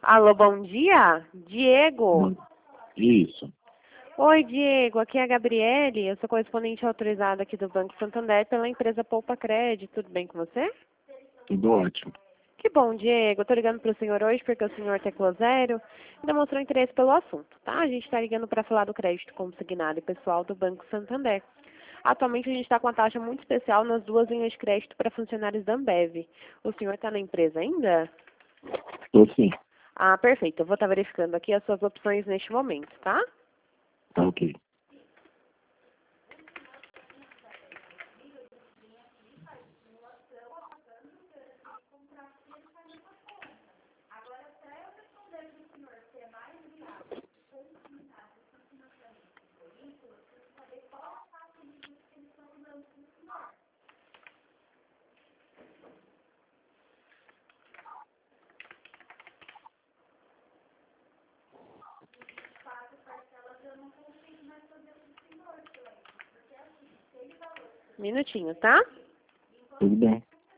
Alô, bom dia? Diego? Isso. Oi, Diego. Aqui é a Gabriele. Eu sou correspondente autorizada aqui do Banco Santander pela empresa Poupa Crédito. Tudo bem com você? Tudo ótimo. Que bom, Diego. Eu tô ligando para o senhor hoje porque o senhor teclou zero e demonstrou interesse pelo assunto, tá? A gente está ligando para falar do crédito consignado e pessoal do Banco Santander. Atualmente a gente está com uma taxa muito especial nas duas linhas de crédito para funcionários da Ambev. O senhor está na empresa ainda? Tô sim. Ah, perfeito. Eu vou estar verificando aqui as suas opções neste momento, tá? Tá ok. Minutinho, tá? Tudo bem.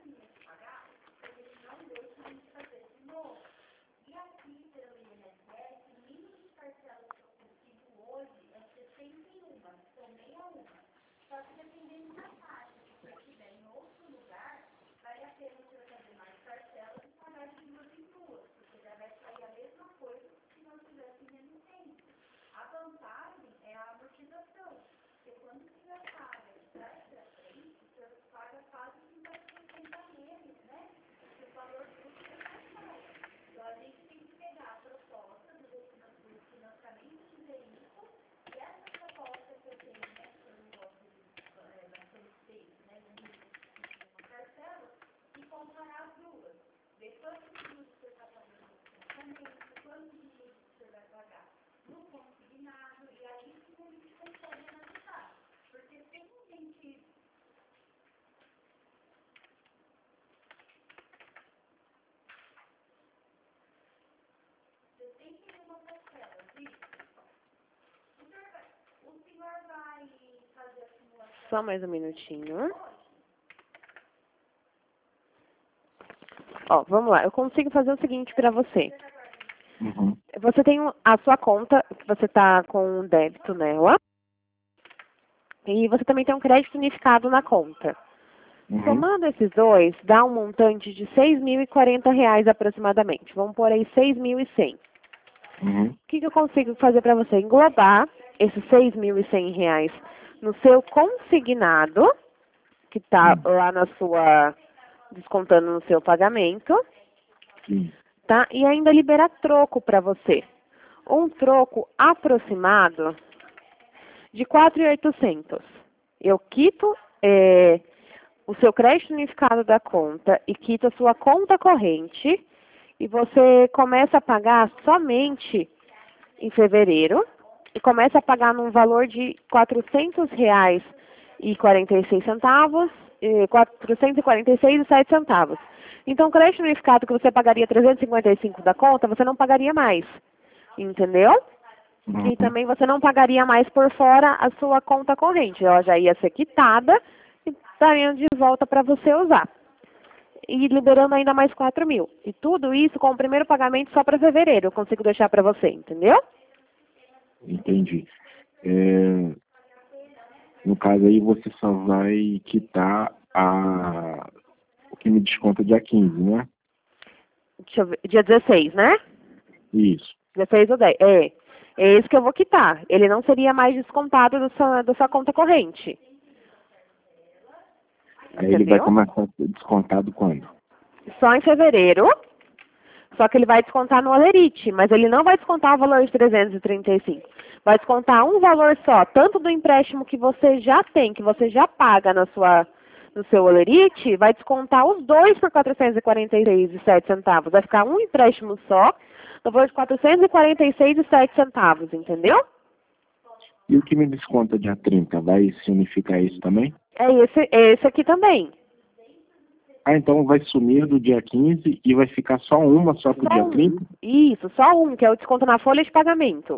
Só mais um minutinho. Ó, vamos lá. Eu consigo fazer o seguinte para você. Uhum. Você tem a sua conta, que você está com um débito nela. E você também tem um crédito unificado na conta. Uhum. Somando esses dois, dá um montante de R$ 6.040 aproximadamente. Vamos por aí 6.100. Uhum. O que eu consigo fazer para você? Englobar esses R$ 6.100 no seu consignado, que está lá na sua, descontando no seu pagamento, Sim. tá? E ainda liberar troco para você. Um troco aproximado de 4.800. Eu quito o seu crédito unificado da conta e quito a sua conta corrente e você começa a pagar somente em fevereiro e começa a pagar num valor de R$ 400,46, 446,07 centavos. Então, o crédito unificado que você pagaria 355 da conta, você não pagaria mais, entendeu? Uhum. E também você não pagaria mais por fora a sua conta corrente. Ela já ia ser quitada e estaria de volta para você usar. E liberando ainda mais 4.000. E tudo isso com o primeiro pagamento só para fevereiro. Eu consigo deixar para você, entendeu? Entendi. No caso aí você só vai quitar o que me desconta dia 15, né? Deixa eu ver. Dia 16, né? Isso. 16 ou 10. É esse que eu vou quitar. Ele não seria mais descontado da sua conta corrente. Aí ele vai Entendeu? começar a ser descontado quando? Só em fevereiro. Só que ele vai descontar no Olerite, mas ele não vai descontar o valor de 335. Vai descontar um valor só, tanto do empréstimo que você já tem, que você já paga no seu Olerite, vai descontar os dois por 446,07 centavos. Vai ficar um empréstimo só, no valor de 446,07 centavos, entendeu? E o que me desconta dia 30, vai se unificar isso também? É esse aqui também. Ah, então vai sumir do dia 15 e vai ficar só uma só pro Só dia um. 30? Isso, só um, que é o desconto na folha de pagamento.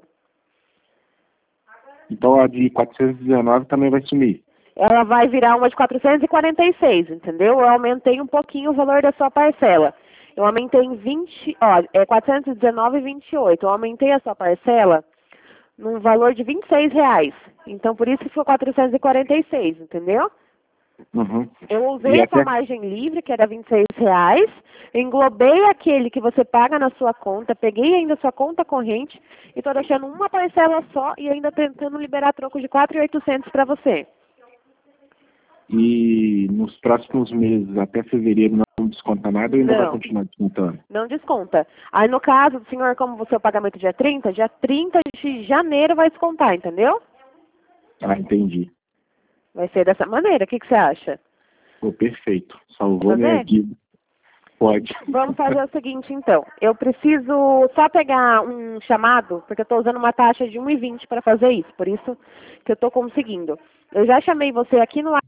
Então a de 419 também vai sumir. Ela vai virar uma de 446, entendeu? Eu aumentei um pouquinho o valor da sua parcela. Eu aumentei em 20, ó, é 419,28. Eu aumentei a sua parcela num valor de R$ 26. Então, por isso que ficou 446, entendeu? Uhum. Eu usei E a sua até, margem livre, que era R$ 26, englobei aquele que você paga na sua conta, peguei ainda a sua conta corrente e estou deixando uma parcela só e ainda tentando liberar troco de 4.800 para você. e nos próximos meses, até fevereiro, não desconta nada ou ainda vai Não, continuar descontando? não desconta. Aí no caso do senhor, como o seu pagamento dia 30 de janeiro vai descontar, entendeu? Ah, entendi. Vai ser dessa maneira, o que você acha? Pô, perfeito. Quer Salvou minha fazer? vida. Pode. Vamos fazer o seguinte, então. Eu preciso só pegar um chamado, porque eu estou usando uma taxa de 1,20 para fazer isso. Por isso que eu estou conseguindo. Eu já chamei você aqui no ar,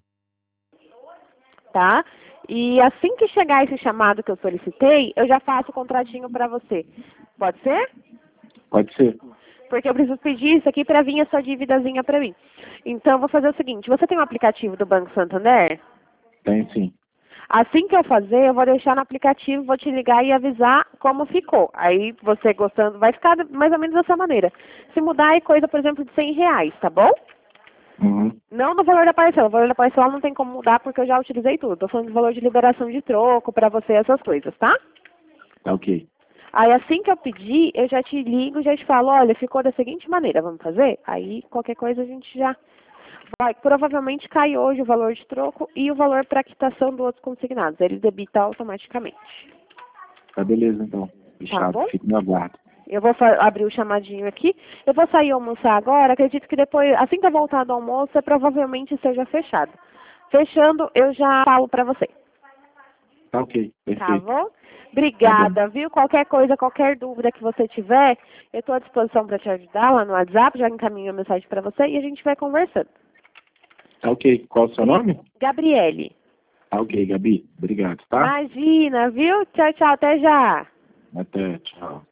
tá? E assim que chegar esse chamado que eu solicitei, eu já faço o contratinho para você. Pode ser? Pode ser. Porque eu preciso pedir isso aqui para vir a sua dívidazinha para mim. Então, eu vou fazer o seguinte. Você tem um aplicativo do Banco Santander? Tem sim. Assim que eu fazer, eu vou deixar no aplicativo, vou te ligar e avisar como ficou. Aí, você gostando, vai ficar mais ou menos dessa maneira. Se mudar é coisa, por exemplo, de R$ 100, tá bom? Uhum. Não no valor da parcela. O valor da parcela não tem como mudar porque eu já utilizei tudo. Estou falando do valor de liberação de troco para você, essas coisas, tá? Tá ok. Aí, assim que eu pedir, eu já te ligo, já te falo, olha, ficou da seguinte maneira, vamos fazer? Aí, qualquer coisa a gente já vai. Provavelmente cai hoje o valor de troco e o valor para quitação do outro consignado. Ele debita automaticamente. Tá beleza, então. Tá Fechado. bom? Fico no aguardo. Eu vou abrir o chamadinho aqui. Eu vou sair almoçar agora. Acredito que depois, assim que eu voltar do almoço, provavelmente seja fechado. Fechando, eu já falo para você. Tá ok. Tá Perfeito. bom? Tá bom. Obrigada, viu? Qualquer coisa, qualquer dúvida que você tiver, eu estou à disposição para te ajudar lá no WhatsApp. Já encaminho a mensagem para você e a gente vai conversando. Tá ok. Qual o seu nome? Gabriele. Tá ok, Gabi. Obrigado, tá? Imagina, viu? Tchau, tchau. Até já. Até. Tchau.